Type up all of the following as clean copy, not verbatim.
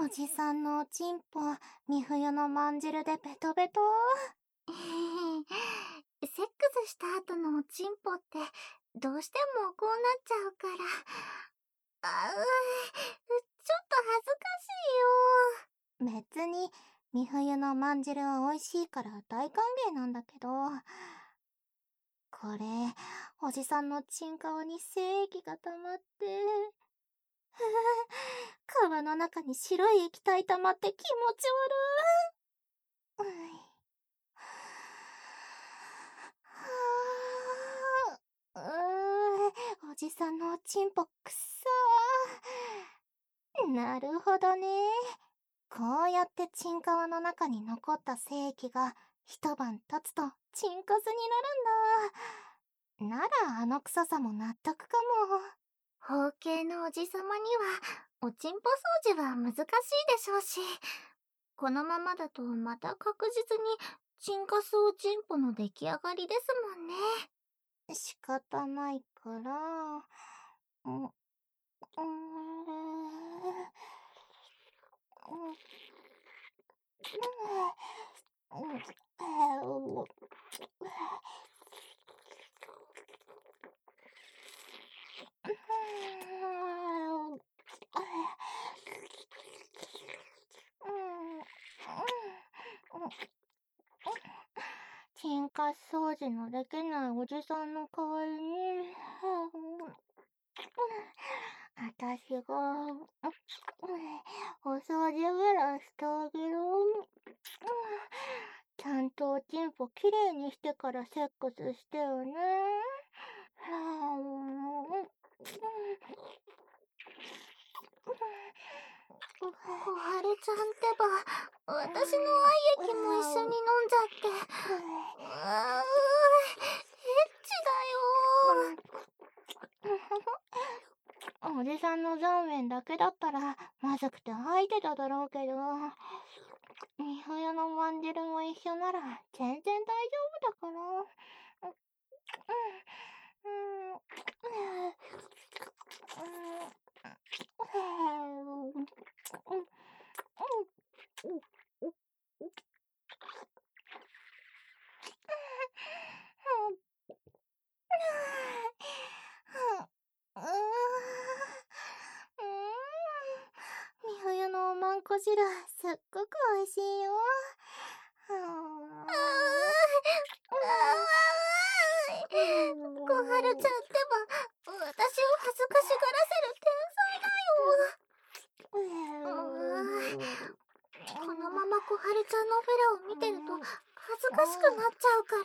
おじさんのおちんぽ、三冬のまんじるでベトベト。 セックスした後のおちんぽってどうしてもこうなっちゃうから。ちょっと恥ずかしいよ。 別に、三冬のまんじるは美味しいから大歓迎なんだけど、これ、おじさんのちんかわに精液が溜まって、皮の中に白い液体溜まって気持ち悪い。おじさんのおちんぽくっさー。なるほどね。こうやってチンカワの中に残った精液が一晩経つとチンカスになるんだ。ならあの臭さも納得かも。包茎のおじさまにはおちんぽ掃除は難しいでしょうし、このままだとまた確実にチンカスおちんぽの出来上がりですもんね。 仕方ないから、チンカス掃除のできないおじさんの代わりに、私が、お掃除ぐらいしてあげる。ちゃんとおちんぽきれいにしてからセックスしてよね。 小春ちゃんってば、私の愛液も一緒に飲んじゃって。エッチだよ。 おじさんの残面だけだったらまずくて吐いてただろうけど、三冬のまんじるも一緒なら全然大丈夫だから。三冬のおまんこ汁すっごく美味しいよ。 小春ちゃんってば、私を恥ずかしがらせる天才だよ。このまま小春ちゃんのフェラを見てると恥ずかしくなっちゃうから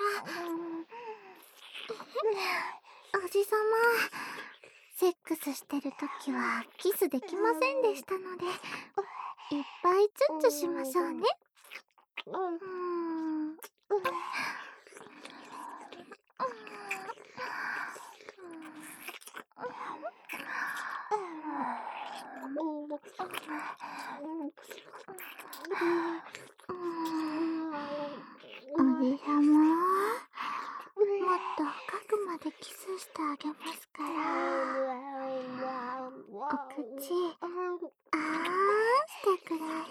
。おじさま、セックスしてるときはキスできませんでしたので、いっぱいチュッチュしましょうね。おじさま、もっと深くまでキスしてあげますから。お口、あーしてくださ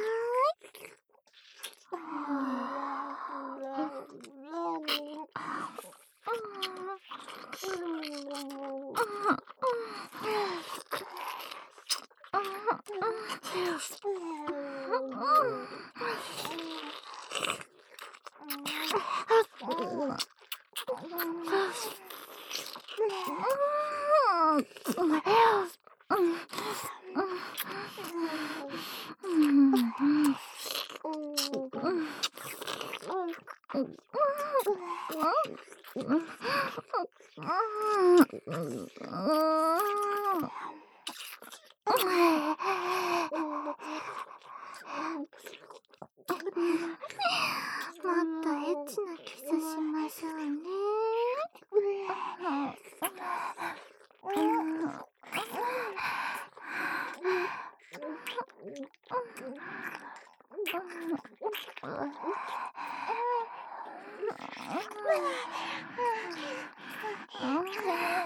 もっとエッチなキスしましょうね。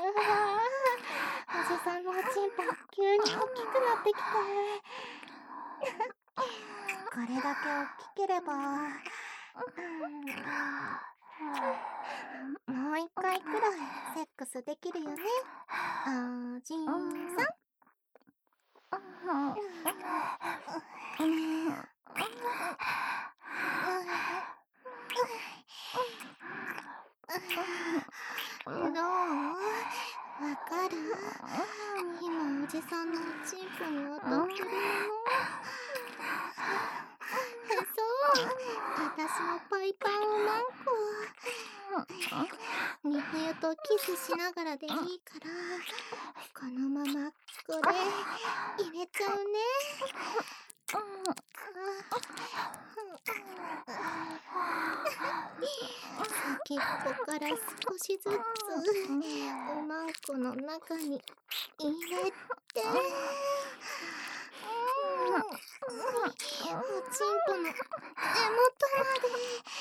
おじさんのおちんぽ急に大きくなってきた。 これだけ大きければ、もう一回くらいセックスできるよね、おじいさん。どう？わかる？今おじさんのおちんぽに当たってるの。そう、私のパイパンおまんこ。み冬とキスしながらでいいから、このままこれ入れちゃうね。先っぽから少しずつおまんこの中に入れて、おちんぽの根元まで。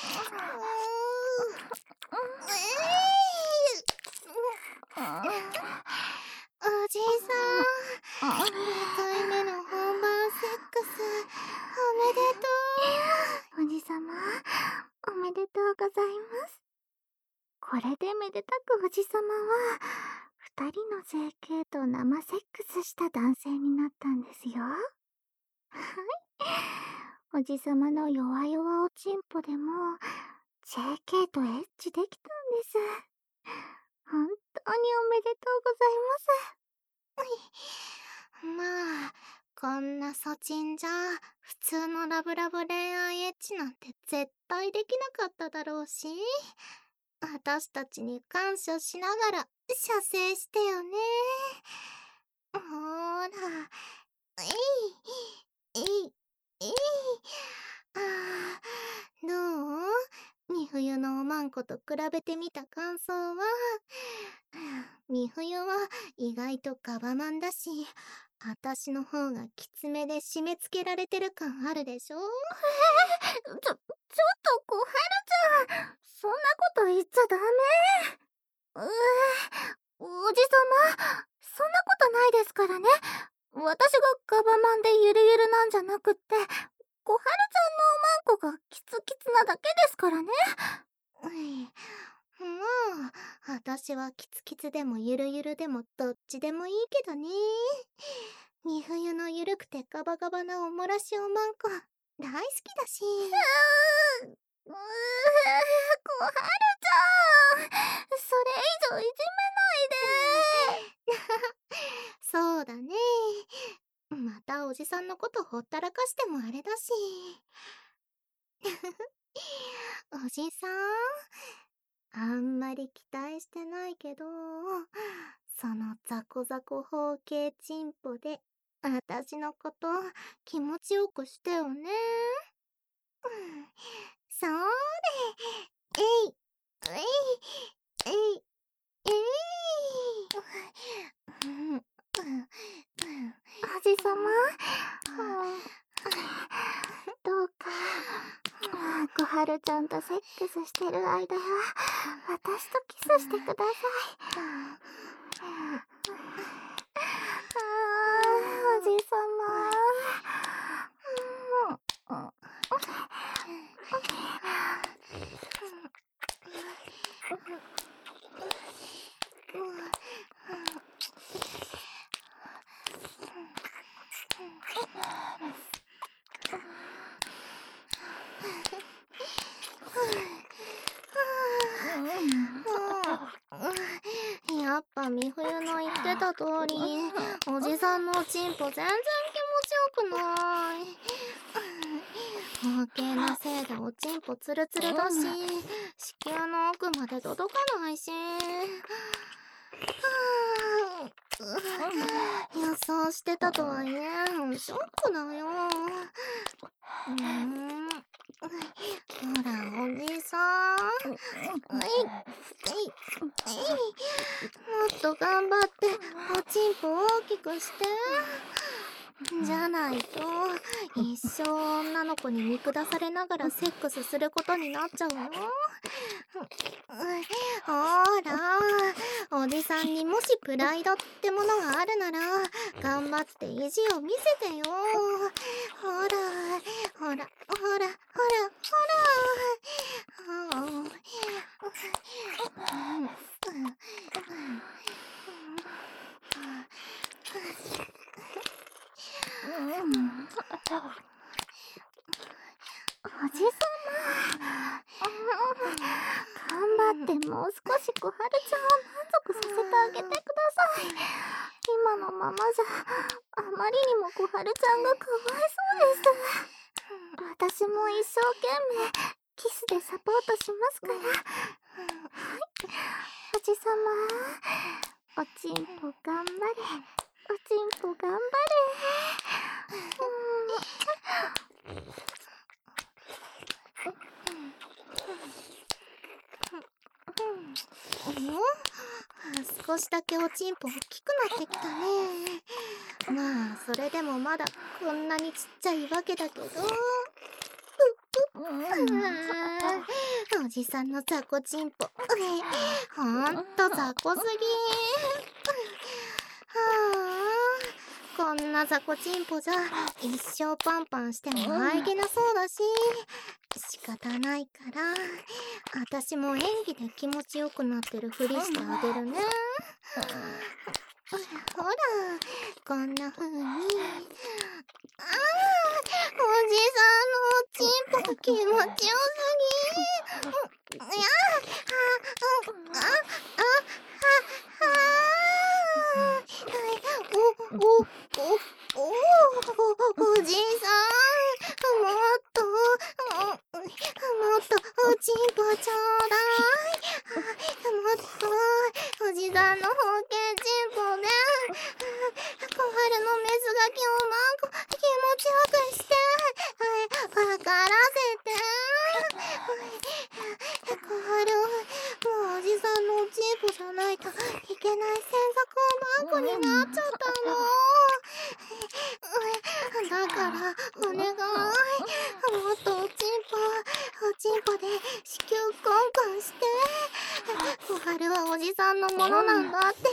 おじいさん、2回目の本番セックスおめでとおじさま、おめでとうございます。これでめでたくおじさまは2人の整形と生セックスした男性になったんですよ。はい、おじさまの弱々おちんぽでも JK とエッチできたんです。本当におめでとうございます。 まあ、こんなソチンじゃ普通のラブラブ恋愛エッチなんて絶対できなかっただろうし、私たちに感謝しながら射精してよね。ほーら、えい、えい、えい。どう？み冬のおまんこと比べてみた感想は？み冬は意外とガバマンだし、私の方がきつめで締め付けられてる感あるでしょ？ ちょっと小春ちゃん、そんなこと言っちゃダメ。おじさま、そんなことないですからね。私がガバマンでゆるゆるなんじゃなくって、小春ちゃんのおまんこがキツキツなだけですからね。 もう、私はキツキツでもゆるゆるでもどっちでもいいけどね。み冬のゆるくてガバガバなおもらしおまんこ大好きだし。 小春ちゃん、それ以上いじめないで。 そうだね。またおじさんのことほったらかしてもあれだし。おじさん、あんまり期待してないけど、そのザコザコ包茎チンポで私のこと気持ちよくしてよね。そうで、えい、えい、えい、えい。 おじさま、どうか小春ちゃんとセックスしてる間は私とキスしてください。おじさま。 やっぱ美冬の言ってた通り、おじさんのおちんぽ全然気持ちよくない。包茎のせいでおちんぽツルツルだし、子宮の奥まで届かないし。予想してたとはいえ、ショックだよ。ほら、おじさん。もっと頑張っておちんぽ大きくして。じゃないと一生女の子に見下されながらセックスすることになっちゃうよ。 ほら、おじさんにもしプライドってものがあるなら頑張って意地を見せてよ。ほらほらほらほらほら。 おじさま、頑張ってもう少し小春ちゃんを満足させてあげてください。今のままじゃあまりにも小春ちゃんがかわいそうです。私も一生懸命キスでサポートしますから。はい、おじさま、おちんぽ頑張れ、おちんぽ頑張れ。 少しだけおちんぽ大きくなってきたね。まあそれでもまだこんなにちっちゃいわけだけど。おじさんの雑魚ちんぽほんと雑魚すぎ。こんな雑魚ちんぽじゃ一生パンパンしても愛げなそうだし、仕方ないから私も演技で気持ちよくなってるふりしてあげるね。ほらこんな風に。おじさんのおちんぽ気持ちよすぎ。いやおじさん、もっとおちんぽちょうだい。もっとおじさんの方形ちんぽで小春のメスガキをマンコ気持ちよくしてわからせて。小春、もうおじさんのおちんぽじゃないといけない専属おまんこになっちゃったの。だからお願い、もっとおちんぽで子宮コンコンして小春はおじさんのものなんだってわからせて。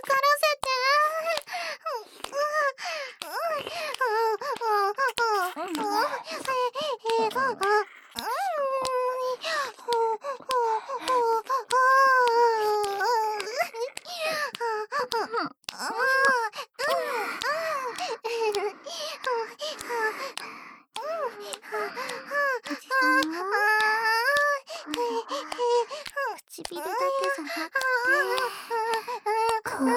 唇だけじゃなくて、こう、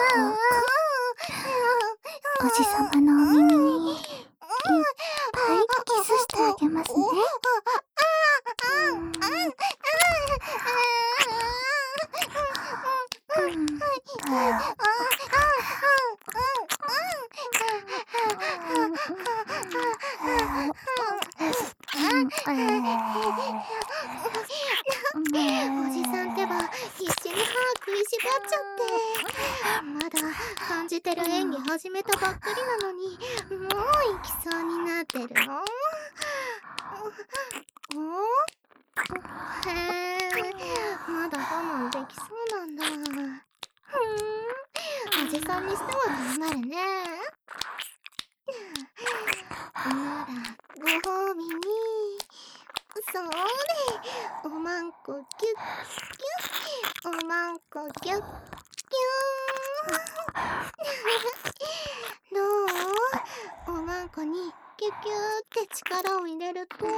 おじさまのお耳にいっぱいキスしてあげますね。 おじさんってば必死に歯食いしばっちゃってまだ感じてる演技始めたばっかりなのにもう行きそうになってるの。へえ、まだ我慢できそうなんだ。おじさんにしては頑張るね。ならご褒美にそれおまんこキュッキュッ、おまんこキュッキュー。どう？おまんこにキュッキューって力を入れるとこ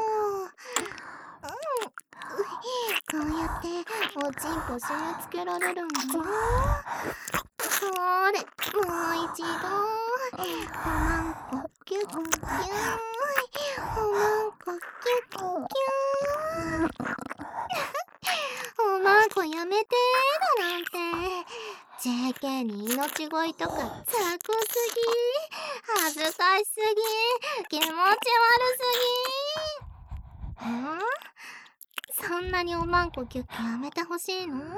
うやっておちんぽ締め付けられるんだよ。それもう一度おまんこキュッキュー、おまんこキュッキュー。おまんこやめてーだなんて JK に命乞いとか雑魚すぎ、恥ずかしすぎ、気持ち悪すぎ。そんなにおまんこキュッキュやめてほしいの？は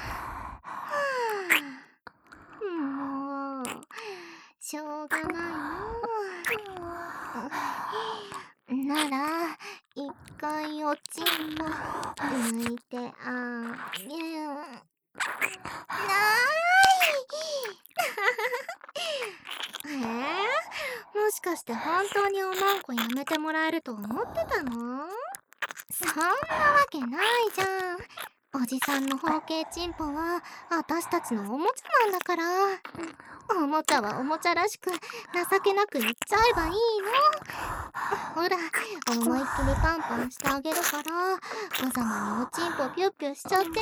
あ、もうしょうがないな。 なら一回おちんぽ抜いてあげる。もしかして本当におまんこやめてもらえると思ってたの？そんなわけないじゃん。おじさんの包茎チンポは私たちのおもちゃなんだから。おもちゃはおもちゃらしく情けなく言っちゃえばいいの。ほら、思いっきりパンパンしてあげるから無様におちんぽピュッピュしちゃってね。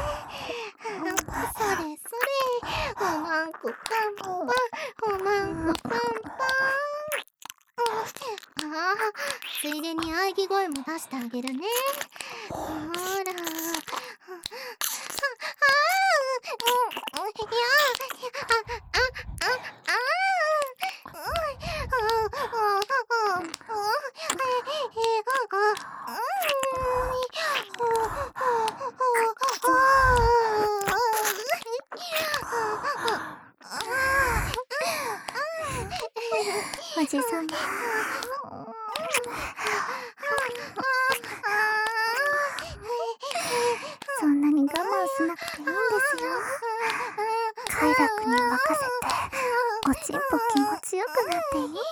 それそれ、おまんこパンパン、おまんこパンパン。ついでに喘ぎ声も出してあげるね。ほら。 おじさま、そんなに我慢しなくていいんですよ。快楽に任せておちんぽ気持ちよくなっていいんです。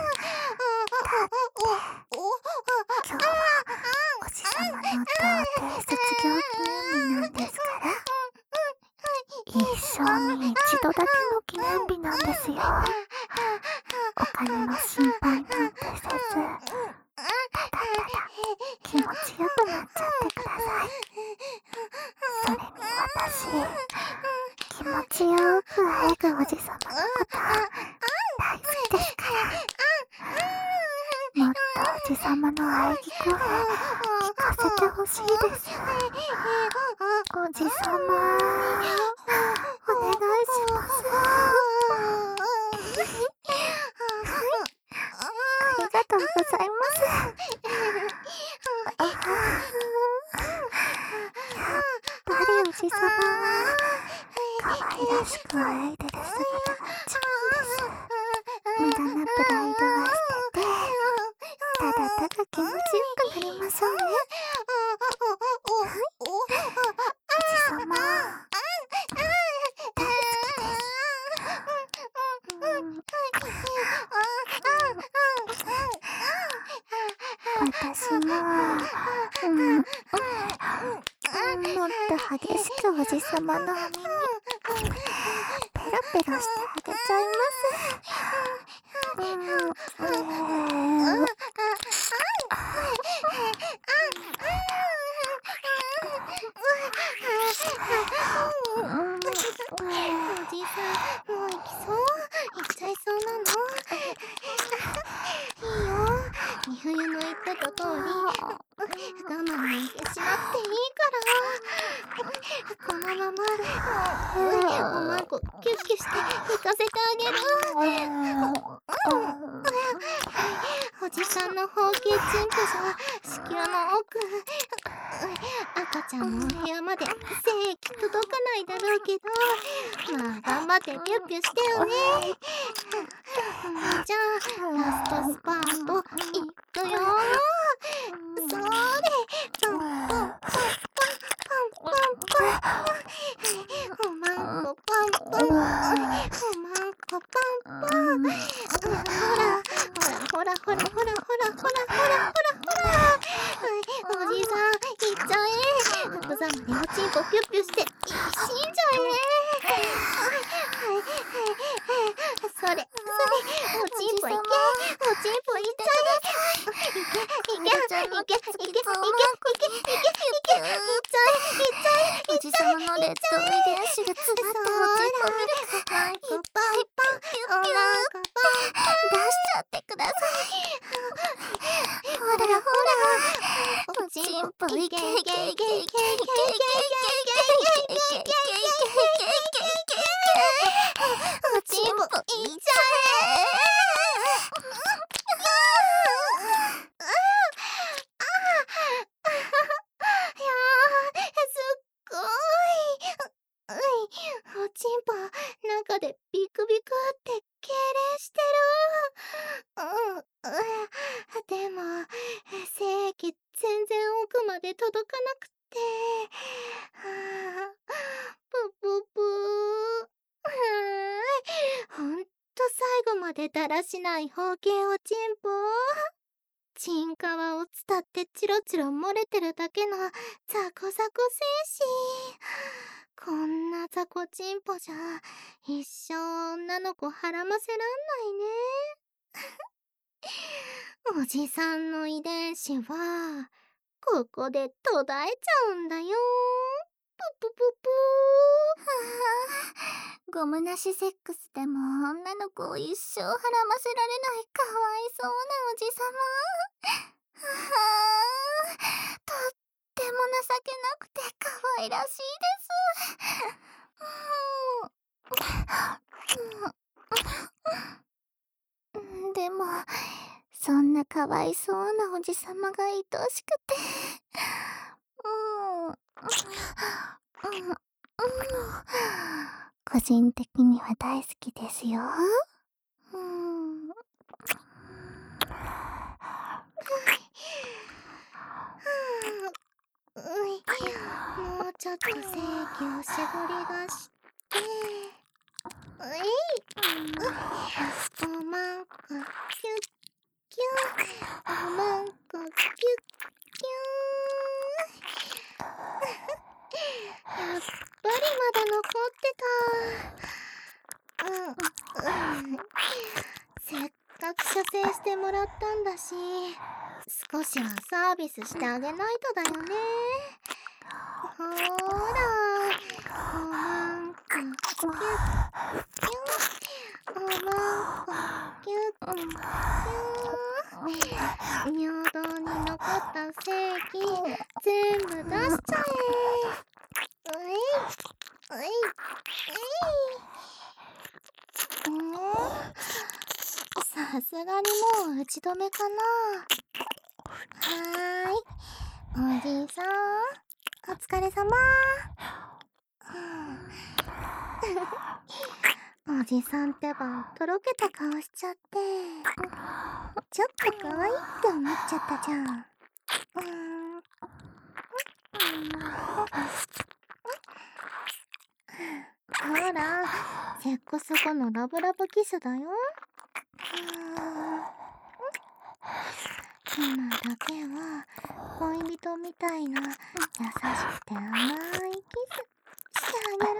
今日はおじさまの童貞卒業記念日なんですから、一生に一度だけの記念日なんですよ。お金の心配なんてせず、ただただ気持ちよくなっちゃってください。それに私、気持ちよくあえぐおじさまのこと大好きですから、もっとおじさまの喘ぎ声聞かせてほしいです。おじさま、お願いします。ありがとうございます。やっぱりおじさまは可愛らしくあえいでる姿が一番です。無駄なプライドは捨てて、ただただ気持ちよくなりましょうね。おじさま、大好きです。私も、もっと激しくおじさまのお耳、ペロペロしてあげちゃいます。 おじさん、もう行きそう？行っちゃいそうなの？いいよ。み冬の言ってた通り、我慢なんてしなくていいから。このまま、おまんこキュッキュして浮かせてあげる。おじさんの包茎チンポじゃ子宮の奥、赤ちゃんのお部屋まで精液届かないだろうけど、まあ頑張ってピュッピュしてよね。じゃあラストスパートいくよ。それ、パンパンパンパンパンパンパン、おまんこパンパン、おまんこパンパン、ほらほらほらほらほらほらほらほらほら、おじさんいっちゃえ。無様におちんぽピュッピュして死んじゃえ。それそれ、おちんぽいけ、おちんぽいっちゃえ。いけいけいけいけいけいけいけいけいけ、いっちゃえいっちゃえ。 おじさまの劣等遺伝子が詰まったおちんぽミルク、 パンパンパン、おまんこパンパン出しちゃってください。ほらほら、おちんぽいけいけいけいけいけいけいけいけいけいけいけいけいけいけ、おちんぽいっちゃえ。 で届かなくって。ぷぷぷー。ほんと最後までだらしない包茎おちんぽ。チンカワを伝ってチロチロ漏れてるだけのザコザコ精神。こんなザコチンポじゃ一生女の子はらませらんないね。おじさんの遺伝子はここで途絶えちゃうんだよ。ぷぷぷぷゴムなしセックスでも女の子を一生はらませられないかわいそうなおじさま。とっても情けなくて可愛らしいです。でもそんなかわいそうなおじさまが愛しくて、個人的には大好きですよ。 もうちょっと精液をしぼり出して、おまんこキュッキュ、おまんこキュッキュ。やっぱりまだ残ってた。せっかく射精してもらったんだし、少しはサービスしてあげないとだよね。ほーら、おまんこキュッキュ、おまんこキュッキュ。尿道に残った精液全部出しちゃさすがにもう打ち止めかな。はーい、おじさんお疲れさま。おじさんってばとろけた顔しちゃって、ちょっと可愛いって思っちゃったじゃん。ほら、セックス後のラブラブキスだよ。今だけは恋人みたいな優しくて甘いキスしてあげる。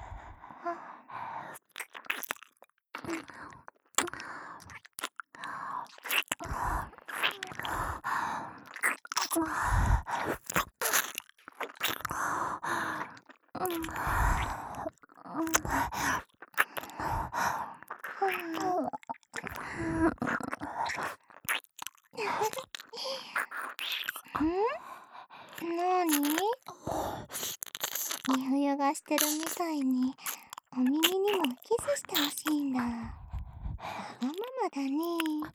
なに？み冬がしてるみたいにお耳にもキスしてほしいんだ。わがままだね。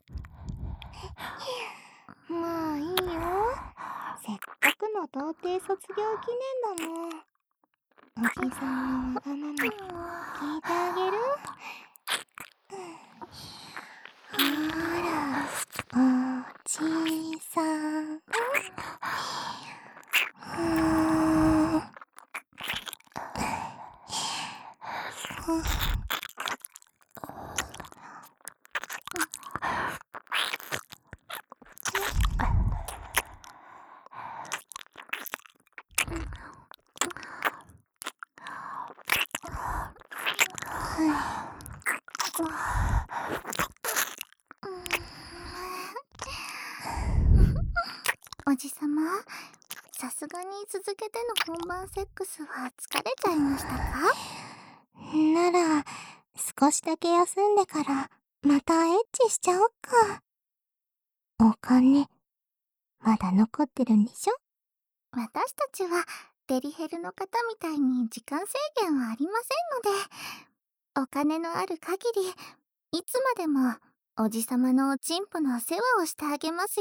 もういいよ。せっかくの童貞卒業記念だもん。おじさんのわがまま聞いてあげる？ほら、おじさん。 おじさま、さすがに続けての本番セックスは疲れちゃいましたか？ なら、少しだけ休んでからまたエッチしちゃおっか。お金、まだ残ってるんでしょ？ 私たちはデリヘルの方みたいに時間制限はありませんので、お金のある限りいつまでもおじさまのおちんぽの世話をしてあげますよ。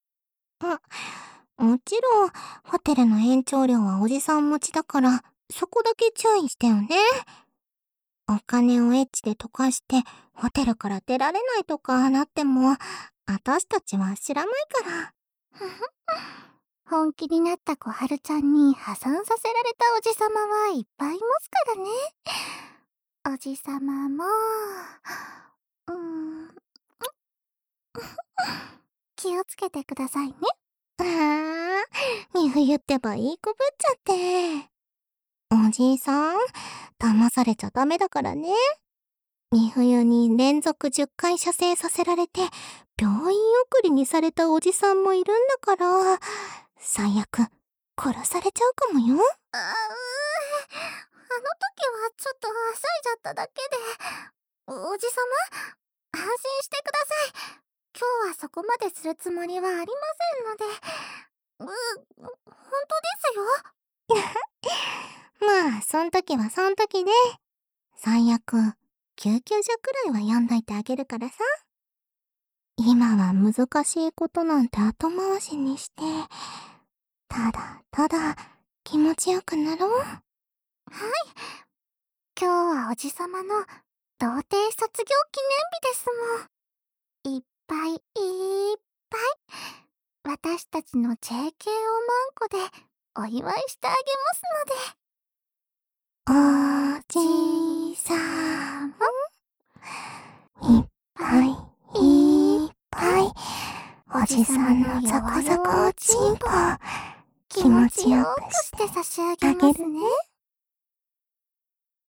もちろん、ホテルの延長料はおじさん持ちだから、そこだけ注意してよね。お金をエッチで溶かして、ホテルから出られないとかなっても、私たちは知らないから。 本気になった小春ちゃんに破産させられたおじさまはいっぱいいますからね。おじさまも、気をつけてくださいね。 み冬ってばいい子ぶっちゃって。おじいさん、騙されちゃダメだからね。み冬に連続10回射精させられて、病院送りにされたおじさんもいるんだから、最悪、殺されちゃうかもよ。 あの時はちょっとはしゃいじゃっただけで。おじさま、安心してください。今日はそこまでするつもりはありませんので。本当ですよ。 まあ、そん時はそん時で、最悪、救急車くらいは呼んどいてあげるからさ。今は難しいことなんて後回しにして、ただただ気持ちよくなろう。 はい。今日はおじさまの童貞卒業記念日ですもん。いっぱいいっぱい私たちの JK おまんこでお祝いしてあげますので。 おじさま、いっぱいいっぱいおじさんのザコザコおちんぽ気持ちよくして差し上あげますね。